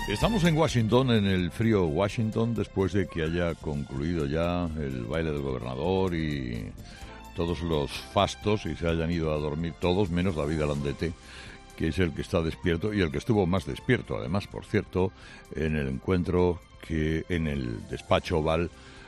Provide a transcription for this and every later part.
Estamos en Washington, en el frío Washington, después de que haya concluido ya el baile del gobernador y todos los fastos y se hayan ido a dormir todos, menos David Alandete, que es el que está despierto y el que estuvo más despierto, además, por cierto, en el encuentro que en el despacho Oval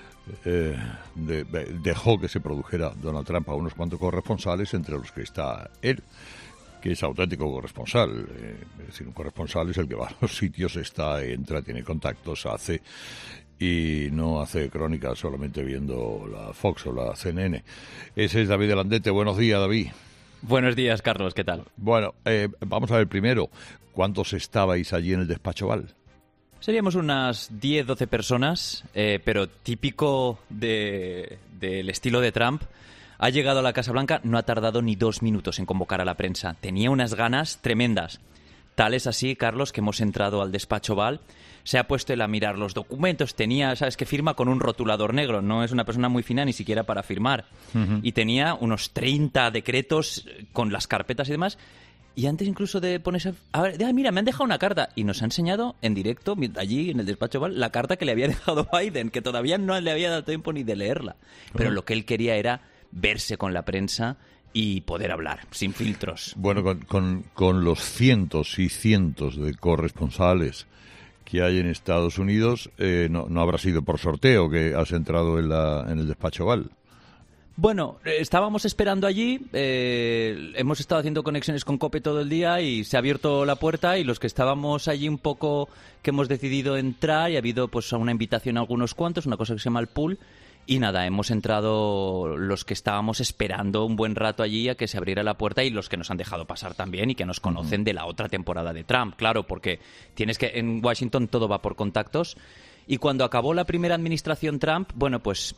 dejó que se produjera Donald Trump a unos cuantos corresponsales, entre los que está él, que es auténtico corresponsal. Es decir, un corresponsal es el que va a los sitios, entra, tiene contactos, hace, y no hace crónicas solamente viendo la Fox o la CNN. Ese es David Alandete. Buenos días, David. Buenos días, Carlos. ¿Qué tal? Bueno, vamos a ver primero, ¿cuántos estabais allí en el despacho Oval? Seríamos unas 10, 12 personas, pero típico del estilo de Trump. Ha llegado a la Casa Blanca, no ha tardado ni 2 minutos en convocar a la prensa. Tenía unas ganas tremendas. Tal es así, Carlos, que hemos entrado al despacho Oval. Se ha puesto él a mirar los documentos. Tenía, sabes que firma con un rotulador negro. No es una persona muy fina ni siquiera para firmar. Uh-huh. Y tenía unos 30 decretos con las carpetas y demás. Y antes incluso de ponerse... A ver, mira, me han dejado una carta. Y nos ha enseñado en directo, allí en el despacho Oval, la carta que le había dejado Biden, que todavía no le había dado tiempo ni de leerla. Pero lo que él quería era verse con la prensa y poder hablar, sin filtros. Bueno, con los cientos y cientos de corresponsales que hay en Estados Unidos, no habrá sido por sorteo que has entrado en el despacho Oval. Bueno, estábamos esperando allí, hemos estado haciendo conexiones con COPE todo el día y se ha abierto la puerta y los que estábamos allí un poco que hemos decidido entrar y ha habido pues una invitación a algunos cuantos, una cosa que se llama el pool. Y nada, hemos entrado los que estábamos esperando un buen rato allí a que se abriera la puerta y los que nos han dejado pasar también y que nos conocen de la otra temporada de Trump. Claro, porque en Washington todo va por contactos. Y cuando acabó la primera administración Trump, bueno, pues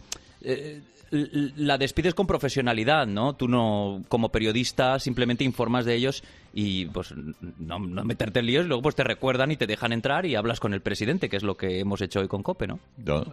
la despides con profesionalidad, ¿no? Tú no, como periodista, simplemente informas de ellos y pues no meterte en líos y luego pues te recuerdan y te dejan entrar y hablas con el presidente, que es lo que hemos hecho hoy con COPE, ¿no?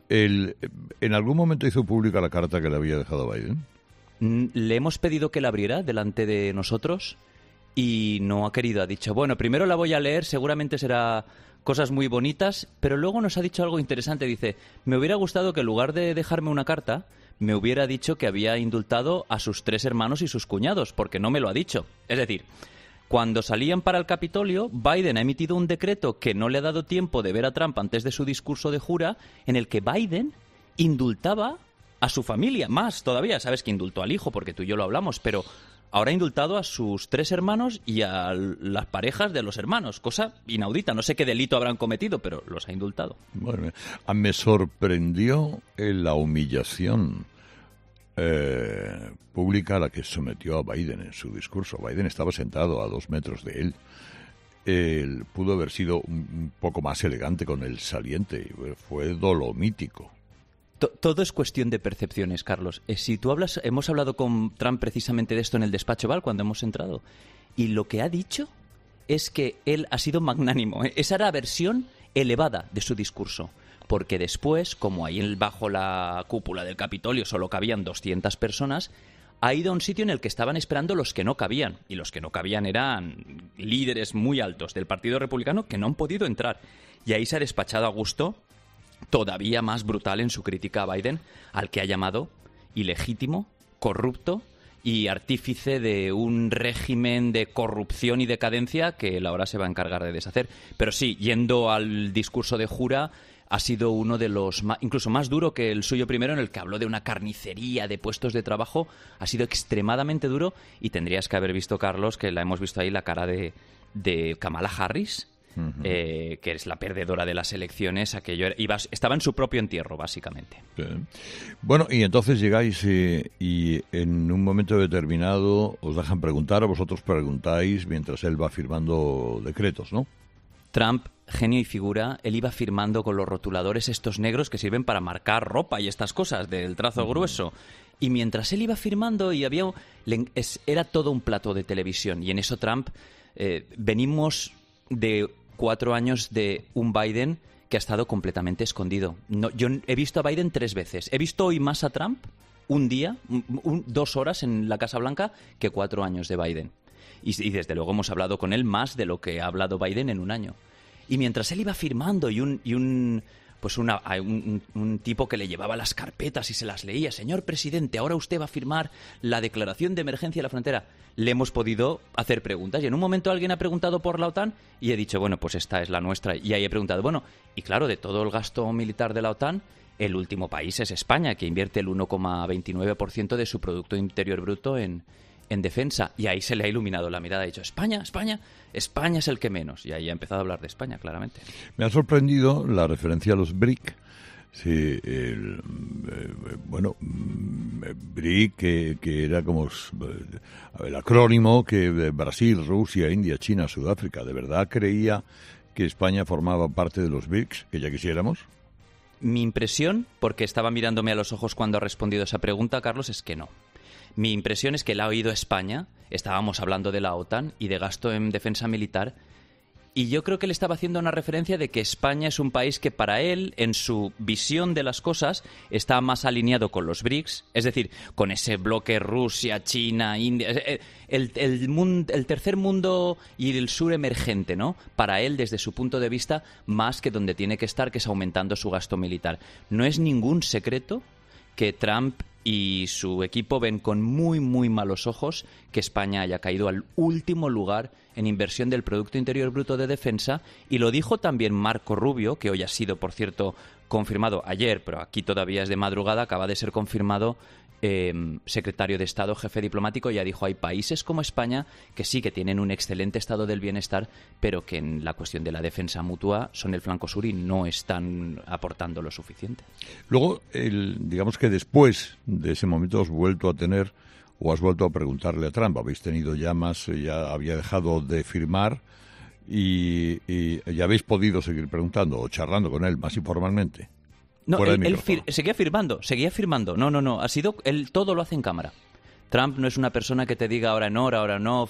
¿En algún momento hizo pública la carta que le había dejado Biden? Le hemos pedido que la abriera delante de nosotros y no ha querido. Ha dicho, bueno, primero la voy a leer, seguramente será cosas muy bonitas, pero luego nos ha dicho algo interesante. Dice, me hubiera gustado que en lugar de dejarme una carta me hubiera dicho que había indultado a sus 3 hermanos y sus cuñados, porque no me lo ha dicho. Es decir, cuando salían para el Capitolio, Biden ha emitido un decreto que no le ha dado tiempo de ver a Trump antes de su discurso de jura, en el que Biden indultaba a su familia. Más todavía, sabes que indultó al hijo, porque tú y yo lo hablamos, pero ahora ha indultado a sus 3 hermanos y a las parejas de los hermanos, cosa inaudita. No sé qué delito habrán cometido, pero los ha indultado. Bueno, me sorprendió la humillación pública a la que sometió a Biden en su discurso. Biden estaba sentado a 2 metros de él. Él pudo haber sido un poco más elegante con el saliente. Fue dolomítico. Todo es cuestión de percepciones, Carlos. Si tú hablas, hemos hablado con Trump precisamente de esto en el despacho Oval cuando hemos entrado, y lo que ha dicho es que él ha sido magnánimo. Esa era la versión elevada de su discurso, porque después, como ahí bajo la cúpula del Capitolio solo cabían 200 personas, ha ido a un sitio en el que estaban esperando los que no cabían, y los que no cabían eran líderes muy altos del Partido Republicano que no han podido entrar, y ahí se ha despachado a gusto, todavía más brutal en su crítica a Biden, al que ha llamado ilegítimo, corrupto y artífice de un régimen de corrupción y decadencia que él ahora se va a encargar de deshacer. Pero sí, yendo al discurso de jura, ha sido uno de los incluso más duro que el suyo primero, en el que habló de una carnicería de puestos de trabajo. Ha sido extremadamente duro y tendrías que haber visto, Carlos, que la hemos visto ahí, la cara de Kamala Harris, que es la perdedora de las elecciones. Estaba en su propio entierro, básicamente. Sí. Bueno, y entonces llegáis y en un momento determinado os dejan preguntar, o vosotros preguntáis mientras él va firmando decretos, ¿no? Trump, genio y figura, él iba firmando con los rotuladores estos negros que sirven para marcar ropa y estas cosas del trazo grueso. Y mientras él iba firmando era todo un plató de televisión. Y en eso Trump, venimos de 4 años de un Biden que ha estado completamente escondido. Yo he visto a Biden 3 veces. He visto hoy más a Trump un día, 2 horas en la Casa Blanca, que 4 años de Biden. Y desde luego hemos hablado con él más de lo que ha hablado Biden en un año. Y mientras él iba firmando y un tipo que le llevaba las carpetas y se las leía, señor presidente, ahora usted va a firmar la declaración de emergencia de la frontera, le hemos podido hacer preguntas. Y en un momento alguien ha preguntado por la OTAN y he dicho, bueno, pues esta es la nuestra. Y ahí he preguntado, bueno, y claro, de todo el gasto militar de la OTAN, el último país es España, que invierte el 1,29% de su Producto Interior Bruto en defensa. Y ahí se le ha iluminado la mirada. Ha dicho, España es el que menos. Y ahí ha empezado a hablar de España, claramente. Me ha sorprendido la referencia a los BRIC. Sí, BRIC, que era como el acrónimo que Brasil, Rusia, India, China, Sudáfrica. ¿De verdad creía que España formaba parte de los BRICS, que ya quisiéramos? Mi impresión, porque estaba mirándome a los ojos cuando ha respondido esa pregunta, Carlos, es que no. Mi impresión es que la ha oído España, estábamos hablando de la OTAN y de gasto en defensa militar, y yo creo que le estaba haciendo una referencia de que España es un país que para él, en su visión de las cosas, está más alineado con los BRICS, es decir, con ese bloque Rusia, China, India, el tercer mundo y el sur emergente, ¿no? Para él, desde su punto de vista, más que donde tiene que estar, que es aumentando su gasto militar. No es ningún secreto que Trump y su equipo ven con muy, muy malos ojos que España haya caído al último lugar en inversión del Producto Interior Bruto de defensa, y lo dijo también Marco Rubio, que hoy ha sido, por cierto, confirmado ayer, pero aquí todavía es de madrugada, acaba de ser confirmado secretario de Estado, jefe diplomático. Ya dijo, hay países como España que sí que tienen un excelente estado del bienestar, pero que en la cuestión de la defensa mutua son el flanco sur y no están aportando lo suficiente. Luego, digamos que después de ese momento has vuelto a tener, o has vuelto a preguntarle a Trump, habéis tenido ya había dejado de firmar y ya habéis podido seguir preguntando o charlando con él más informalmente. No, él seguía firmando. No. Él todo lo hace en cámara. Trump no es una persona que te diga ahora no, ahora no.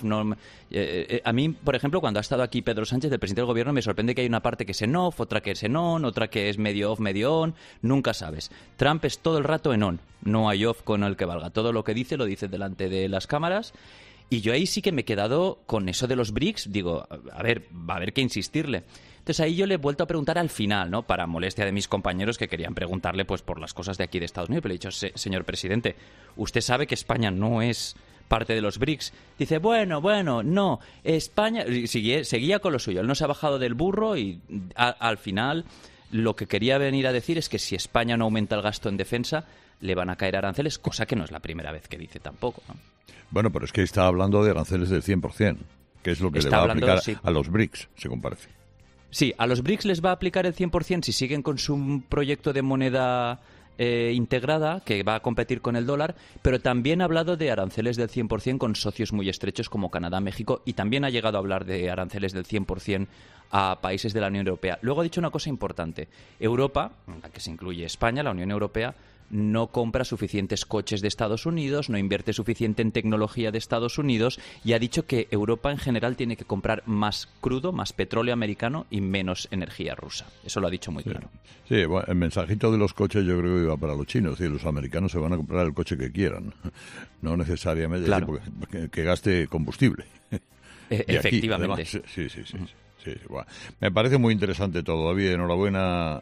A mí, por ejemplo, cuando ha estado aquí Pedro Sánchez, el presidente del gobierno, me sorprende que hay una parte que es en off, otra que es en on, otra que es medio off, medio on. Nunca sabes. Trump es todo el rato en on. No hay off con el que valga. Todo lo que dice, lo dice delante de las cámaras. Y yo ahí sí que me he quedado con eso de los BRICS. Digo, a ver, va a haber que insistirle. Entonces ahí yo le he vuelto a preguntar al final, ¿no? Para molestia de mis compañeros que querían preguntarle pues por las cosas de aquí de Estados Unidos. Pero le he dicho, señor presidente, usted sabe que España no es parte de los BRICS. Dice, bueno, no, España... Seguía con lo suyo. Él no se ha bajado del burro y al final lo que quería venir a decir es que si España no aumenta el gasto en defensa, le van a caer aranceles, cosa que no es la primera vez que dice tampoco, ¿no? Bueno, pero es que está hablando de aranceles del 100%, que es lo que le va a aplicar a los BRICS, según parece. Sí, a los BRICS les va a aplicar el 100% si siguen con su proyecto de moneda integrada, que va a competir con el dólar, pero también ha hablado de aranceles del 100% con socios muy estrechos como Canadá, México, y también ha llegado a hablar de aranceles del 100% a países de la Unión Europea. Luego ha dicho una cosa importante. Europa, en la que se incluye España, la Unión Europea, no compra suficientes coches de Estados Unidos, no invierte suficiente en tecnología de Estados Unidos, y ha dicho que Europa en general tiene que comprar más crudo, más petróleo americano y menos energía rusa. Eso lo ha dicho muy claro. Sí, bueno, el mensajito de los coches yo creo que iba para los chinos. Y los americanos se van a comprar el coche que quieran, no necesariamente claro. que gaste combustible. Efectivamente. Aquí, sí. Sí, bueno. Me parece muy interesante todo, David. Enhorabuena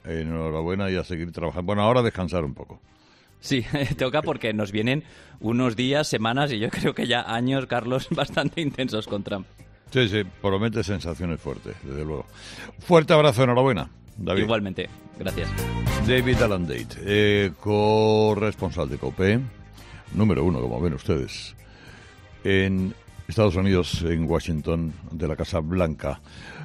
y a seguir trabajando. Bueno, ahora descansar un poco. Sí, toca porque nos vienen unos días, semanas y yo creo que ya años, Carlos, bastante intensos con Trump. Sí, promete sensaciones fuertes, desde luego. Fuerte abrazo, enhorabuena, David. Igualmente, gracias. David Alandate, corresponsal de COPE, número 1, como ven ustedes, en Estados Unidos, en Washington, de la Casa Blanca.